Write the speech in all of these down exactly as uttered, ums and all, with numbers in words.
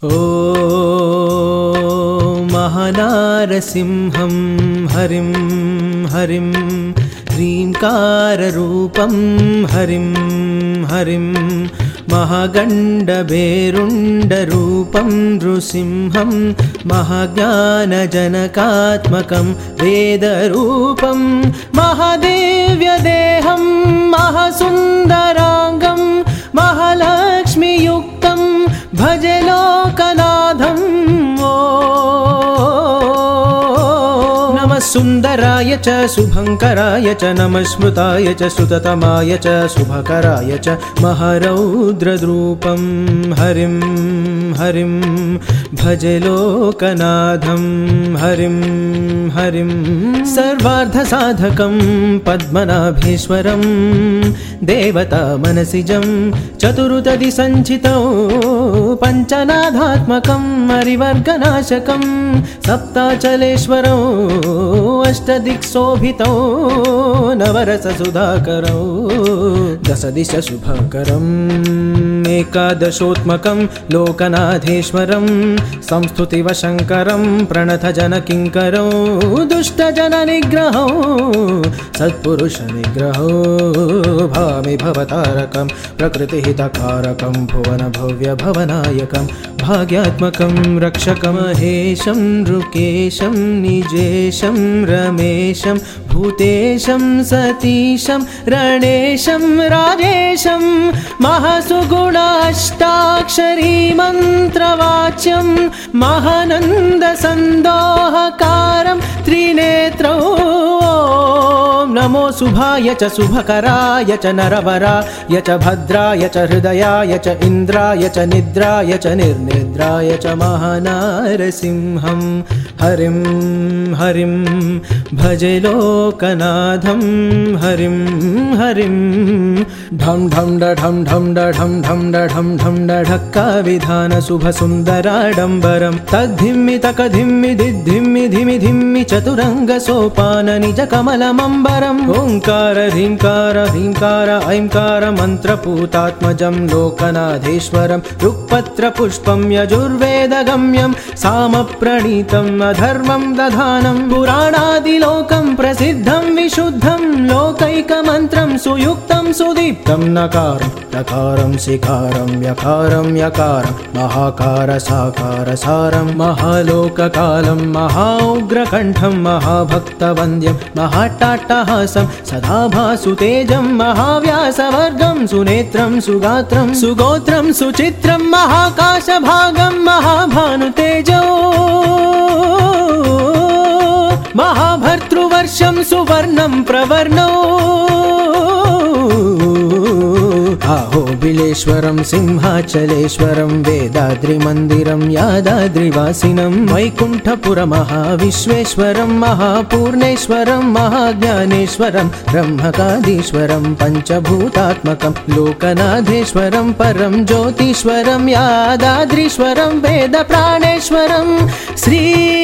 ॐ महानारसिंहं हरिं हरिं ह्रीङ्काररूपं हरिं हरिं महागण्डभेरुण्डरूपं नृसिंहं महाज्ञानजनकात्मकं वेदरूपं महादेव्यदेहं महासुन्दराङ्गं महालक्ष्मीयुक्तं भजे लोकनाथं। नमः सुन्दराय च शुभङ्कराय च नमः स्मृताय च श्रुततमाय च शुभकराय च महारौद्रद्रूपं हरिं हरिं भजे लोकनाथं हरिं हरिं सर्वार्थसाधकं पद्मनाभेश्वरं देवता मनसिजं चतुरुतदि सञ्चितौ पञ्चनादात्मकं हरिवर्गनाशकं सप्ताचलेश्वरौ अष्टदिक्शोभितौ नवरससुधाकरौ दशदिश शुभकरम् एकादशोत्मकं लोकनाथेश्वरं संस्तुतिवशङ्करं प्रणतजनकिङ्करौ दुष्टजननिग्रहौ सत्पुरुषनिग्रहौ भामि भवतारकं प्रकृतिहितकारकं भुवनभव्यभवनायकं भाग्यात्मकं रक्षकमहेशं नृकेशं निजेशं रमेशं भूतेशं सतीशं रणेशं राजेशं महासुगुणाष्टाक्षरी मन्त्रवाच्यं महानन्दसन्दोहकारं त्रिनेत्रौ। नमो शुभाय च शुभकराय च नरवराय च भद्राय च हृदयाय च इन्द्राय च निद्राय च निर्निद्राय च महानारसिंहं हरिं हरिं भजे लोकनाथं हरिं हरिं ढं ढं ढं ढं ढं ढं ढं ढं ढक्का विधान शुभ सुन्दराडम्बरं तद्धिम्मि तकधिम्मि दिद्धिम्मि धिमि धिम्मि चतुरङ्ग सोपान निज कमलमम्बरम् ओङ्कार ह्रीङ्कार ह्रीङ्कार ऐङ्कार मन्त्रपूतात्मजं लोकनाथेश्वरं ऋक्पत्रपुष्पं यजुर्वेदगम्यं सामप्रणीतम् अधर्वं दधानं पुराणादिलोकं प्रसिद्धं विशुद्धं लोकैकमन्त्रं सुयुक्तं सुदीप्तं नकारं नकारं शिकारं यकारं यकारं महाकार साकार सारं महालोककालं महाउग्रकण्ठं महाभक्तवन्द्यं महाट्टाट्टहासं सदा भासुतेजं महाव्यासवर्गं सुनेत्रं सुगात्रं सुगोत्रं सुचित्रं महाकाशभागं महाभानुतेजो महाभर्तृवर्षं सुवर्णं प्रवर्णो आहोबिलेश्वरं सिंहाचलेश्वरं वेदाद्रिमन्दिरं यादाद्रिवासिनं वैकुण्ठपुरमहाविश्वेश्वरं महापूर्णेश्वरं महाज्ञानेश्वरं ब्रह्मकादीश्वरं पञ्चभूतात्मकं लोकनाथेश्वरं परं ज्योतीश्वरं यादाद्रीश्वरं वेदप्राणेश्वरं श्री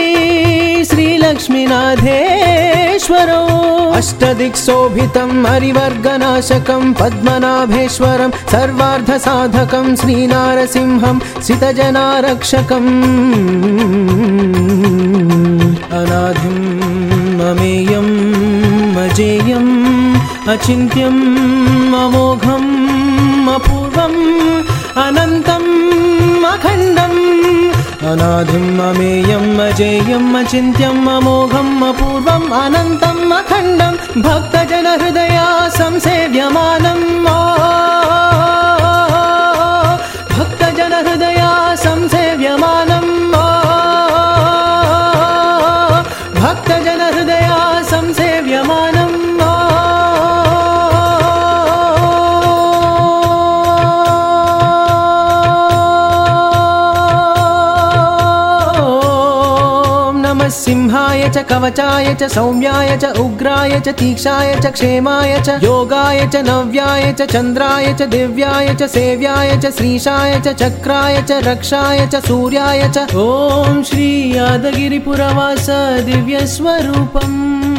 श्रीलक्ष्मीनाथेश्वरो अष्टदिक्शोभितं हरिवर्गनाशकं पद्मनाभेश्वरं सर्वार्थसाधकं श्रीनारसिंहं सितजनारक्षकम् अनादिं अमेयम् अजेयम् अचिन्त्यम् अमोघम् अपूर्वम् अनन्तम् अखण्डम् अनादिम् अमेयम् अजेयम् अचिन्त्यम् अमोघम् अपूर्वम् अनन्तम् अखण्डं भक्तजनहृदया संसेव्यमानम् भक्तजनहृदया संसेव्यमानम् भक्तजनहृदया संसेव्यमानम् सिंहाय च कवचाय च सौम्याय च उग्राय च तीक्षाय च क्षेमाय च योगाय च नव्याय च चन्द्राय च दिव्याय च सेव्याय च श्रीशाय च चक्राय च रक्षाय च सूर्याय च ॐ श्री यादगिरिपुरवास दिव्यस्वरूपम्।